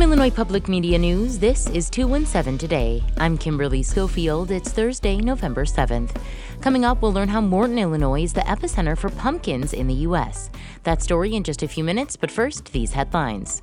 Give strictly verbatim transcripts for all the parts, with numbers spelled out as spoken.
Illinois Public Media News, this is two one seven Today. I'm Kimberly Schofield. It's Thursday, November seventh. Coming up, we'll learn how Morton, Illinois is the epicenter for pumpkins in the U S. That story in just a few minutes, but first, these headlines.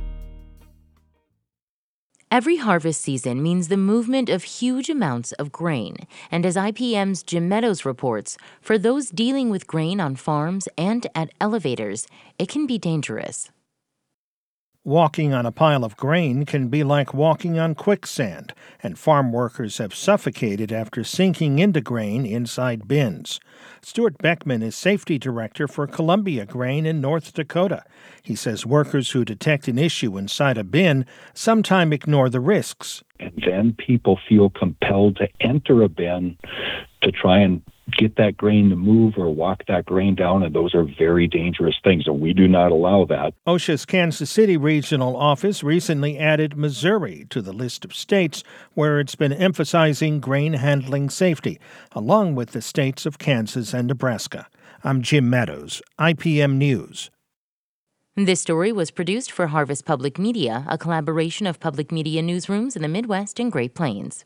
Every harvest season means the movement of huge amounts of grain. And as I P M's Jim Meadows reports, for those dealing with grain on farms and at elevators, it can be dangerous. Walking on a pile of grain can be like walking on quicksand, and farm workers have suffocated after sinking into grain inside bins. Stuart Beckman is safety director for Columbia Grain in North Dakota. He says workers who detect an issue inside a bin sometimes ignore the risks. And then people feel compelled to enter a bin to try and get that grain to move or walk that grain down, and those are very dangerous things, and we do not allow that. OSHA's Kansas City regional office recently added Missouri to the list of states where it's been emphasizing grain handling safety, along with the states of Kansas and Nebraska. I'm Jim Meadows, I P M News. This story was produced for Harvest Public Media, a collaboration of public media newsrooms in the Midwest and Great Plains.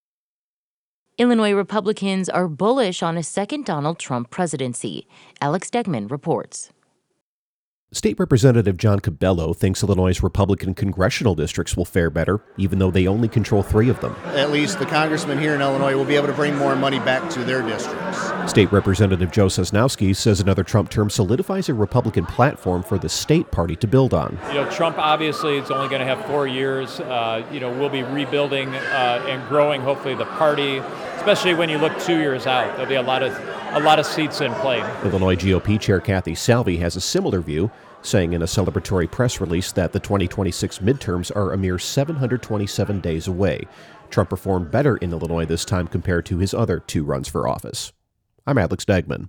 Illinois Republicans are bullish on a second Donald Trump presidency. Alex Degman reports. State Representative John Cabello thinks Illinois' Republican congressional districts will fare better, even though they only control three of them. At least the congressmen here in Illinois will be able to bring more money back to their districts. State Representative Joe Sosnowski says another Trump term solidifies a Republican platform for the state party to build on. You know, Trump obviously is only going to have four years. Uh, you know, we'll be rebuilding uh, and growing, hopefully, the party, especially when you look two years out. There'll be a lot of a lot of seats in play. Illinois G O P Chair Kathy Salvi has a similar view, saying in a celebratory press release that the twenty twenty-six midterms are a mere seven hundred twenty-seven days away. Trump performed better in Illinois this time compared to his other two runs for office. I'm Alex Degman.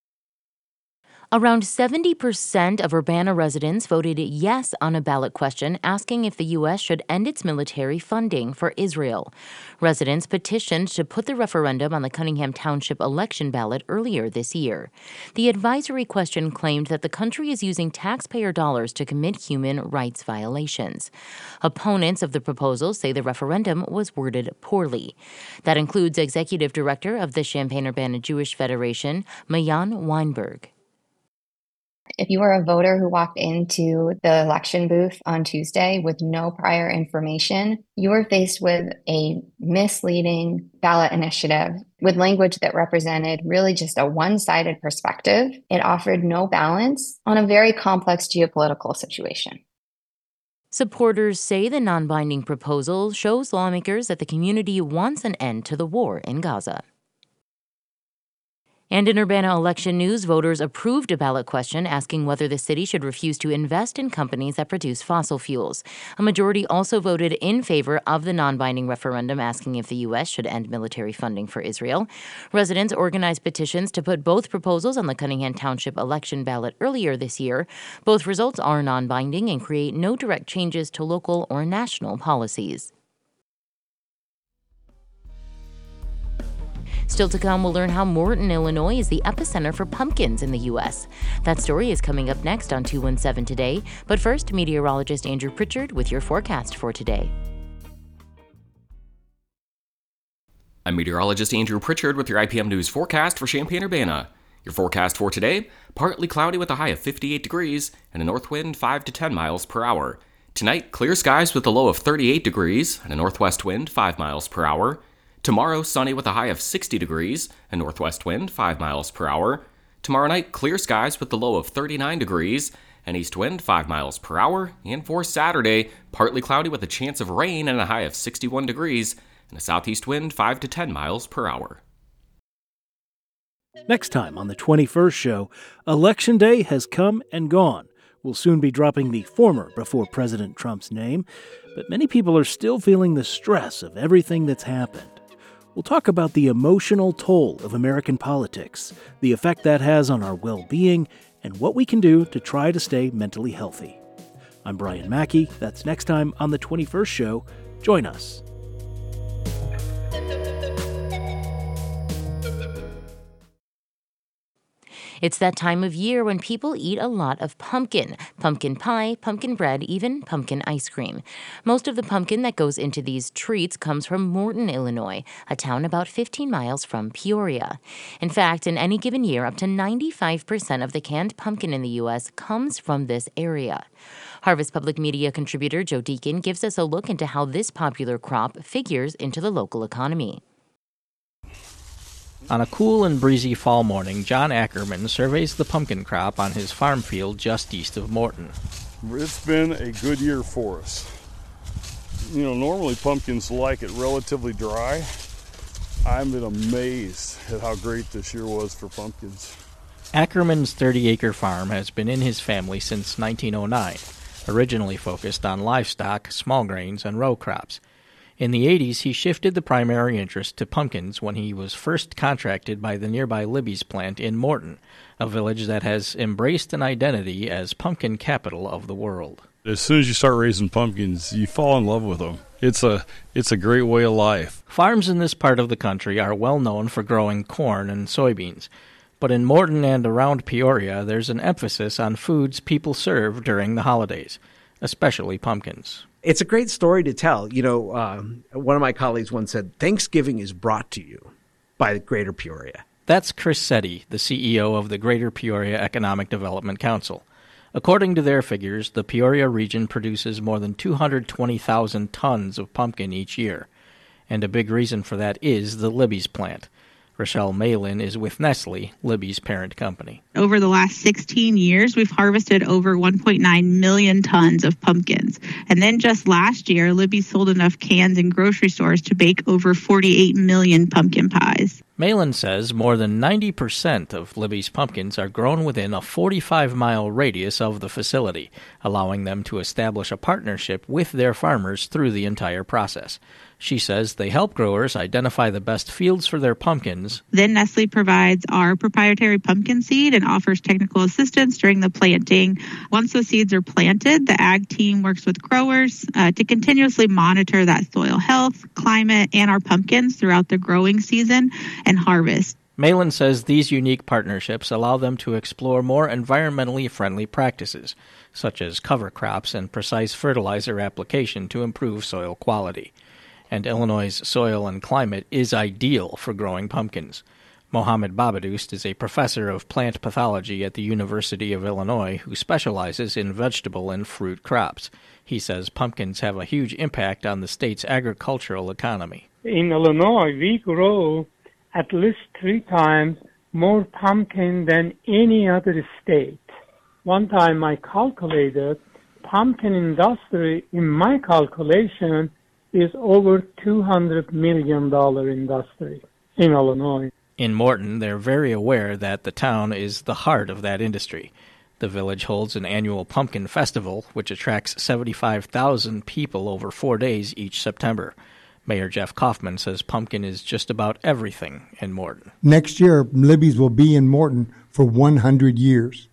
Around seventy percent of Urbana residents voted yes on a ballot question asking if the U S should end its military funding for Israel. Residents petitioned to put the referendum on the Cunningham Township election ballot earlier this year. The advisory question claimed that the country is using taxpayer dollars to commit human rights violations. Opponents of the proposal say the referendum was worded poorly. That includes Executive Director of the Champaign-Urbana Jewish Federation, Mayan Weinberg. If you are a voter who walked into the election booth on Tuesday with no prior information, you were faced with a misleading ballot initiative with language that represented really just a one-sided perspective. It offered no balance on a very complex geopolitical situation. Supporters say the non-binding proposal shows lawmakers that the community wants an end to the war in Gaza. And in Urbana election news, voters approved a ballot question asking whether the city should refuse to invest in companies that produce fossil fuels. A majority also voted in favor of the non-binding referendum asking if the U S should end military funding for Israel. Residents organized petitions to put both proposals on the Cunningham Township election ballot earlier this year. Both results are non-binding and create no direct changes to local or national policies. Still to come, we'll learn how Morton, Illinois is the epicenter for pumpkins in the U S. That story is coming up next on two one seven Today. But first, meteorologist Andrew Pritchard with your forecast for today. I'm meteorologist Andrew Pritchard with your I P M News forecast for Champaign-Urbana. Your forecast for today, partly cloudy with a high of fifty-eight degrees and a north wind five to ten miles per hour. Tonight, clear skies with a low of thirty-eight degrees and a northwest wind five miles per hour. Tomorrow, sunny with a high of sixty degrees, a northwest wind five miles per hour. Tomorrow night, clear skies with the low of thirty-nine degrees, an east wind five miles per hour. And for Saturday, partly cloudy with a chance of rain and a high of sixty-one degrees, and a southeast wind five to ten miles per hour. Next time on the twenty-first show, Election Day has come and gone. We'll soon be dropping the former before President Trump's name, but many people are still feeling the stress of everything that's happened. We'll talk about the emotional toll of American politics, the effect that has on our well-being, and what we can do to try to stay mentally healthy. I'm Brian Mackey. That's next time on the twenty-first show. Join us. It's that time of year when people eat a lot of pumpkin, pumpkin pie, pumpkin bread, even pumpkin ice cream. Most of the pumpkin that goes into these treats comes from Morton, Illinois, a town about fifteen miles from Peoria. In fact, in any given year, up to ninety-five percent of the canned pumpkin in the U S comes from this area. Harvest Public Media contributor Joe Deacon gives us a look into how this popular crop figures into the local economy. On a cool and breezy fall morning, John Ackerman surveys the pumpkin crop on his farm field just east of Morton. It's been a good year for us. You know, normally pumpkins like it relatively dry. I've been amazed at how great this year was for pumpkins. Ackerman's thirty-acre farm has been in his family since nineteen oh nine, originally focused on livestock, small grains, and row crops. In the eighties, he shifted the primary interest to pumpkins when he was first contracted by the nearby Libby's plant in Morton, a village that has embraced an identity as pumpkin capital of the world. As soon as you start raising pumpkins, you fall in love with them. It's a it's a great way of life. Farms in this part of the country are well known for growing corn and soybeans. But in Morton and around Peoria, there's an emphasis on foods people serve during the holidays, especially pumpkins. It's a great story to tell. You know, um, one of my colleagues once said, Thanksgiving is brought to you by Greater Peoria. That's Chris Setti, the C E O of the Greater Peoria Economic Development Council. According to their figures, the Peoria region produces more than two hundred twenty thousand tons of pumpkin each year. And a big reason for that is the Libby's plant. Rochelle Malin is with Nestle, Libby's parent company. Over the last sixteen years, we've harvested over one point nine million tons of pumpkins. And then just last year, Libby sold enough cans in grocery stores to bake over forty-eight million pumpkin pies. Malin says more than ninety percent of Libby's pumpkins are grown within a forty-five mile radius of the facility, allowing them to establish a partnership with their farmers through the entire process. She says they help growers identify the best fields for their pumpkins. Then Nestle provides our proprietary pumpkin seed and offers technical assistance during the planting. Once the seeds are planted, the ag team works with growers uh, to continuously monitor that soil health, climate, and our pumpkins throughout the growing season and harvest. Malin says these unique partnerships allow them to explore more environmentally friendly practices, such as cover crops and precise fertilizer application to improve soil quality. And Illinois' soil and climate is ideal for growing pumpkins. Mohammed Babadoust is a professor of plant pathology at the University of Illinois who specializes in vegetable and fruit crops. He says pumpkins have a huge impact on the state's agricultural economy. In Illinois, we grow at least three times more pumpkin than any other state. One time I calculated, pumpkin industry, in my calculation, is over two hundred million dollars industry in Illinois. In Morton, they're very aware that the town is the heart of that industry. The village holds an annual pumpkin festival, which attracts seventy-five thousand people over four days each September. Mayor Jeff Kaufman says pumpkin is just about everything in Morton. Next year, Libby's will be in Morton for one hundred years.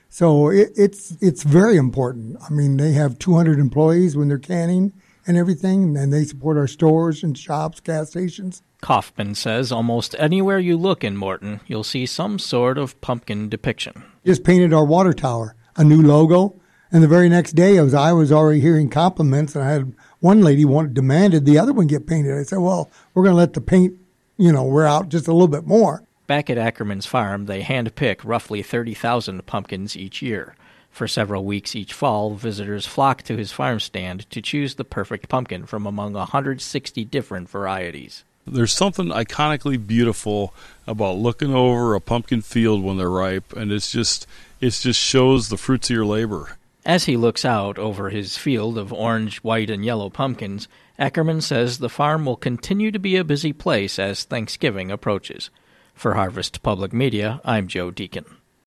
So it, it's it's very important. I mean, they have two hundred employees when they're canning and everything, and they support our stores and shops, gas stations. Kaufman says almost anywhere you look in Morton, you'll see some sort of pumpkin depiction. Just painted our water tower, a new logo, and the very next day I was, I was already hearing compliments, and I had one lady wanted, demanded the other one get painted. I said, well, we're going to let the paint, you know, wear out just a little bit more. Back at Ackerman's farm, they hand-pick roughly thirty thousand pumpkins each year. For several weeks each fall, visitors flock to his farm stand to choose the perfect pumpkin from among one hundred sixty different varieties. There's something iconically beautiful about looking over a pumpkin field when they're ripe, and it's just it just shows the fruits of your labor. As he looks out over his field of orange, white, and yellow pumpkins, Ackerman says the farm will continue to be a busy place as Thanksgiving approaches. For Harvest Public Media, I'm Joe Deacon.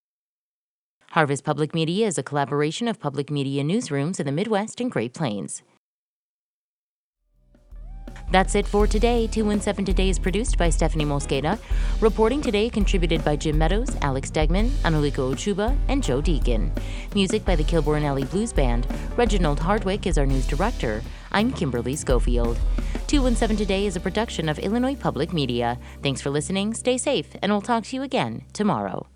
Harvest Public Media is a collaboration of public media newsrooms in the Midwest and Great Plains. That's it for today. two one seven Today is produced by Stephanie Mosqueda. Reporting today contributed by Jim Meadows, Alex Stegman, Anuliko Ochuba, and Joe Deacon. Music by the Kilbourne Alley Blues Band. Reginald Hardwick is our news director. I'm Kimberly Schofield. two one seven Today is a production of Illinois Public Media. Thanks for listening, stay safe, and we'll talk to you again tomorrow.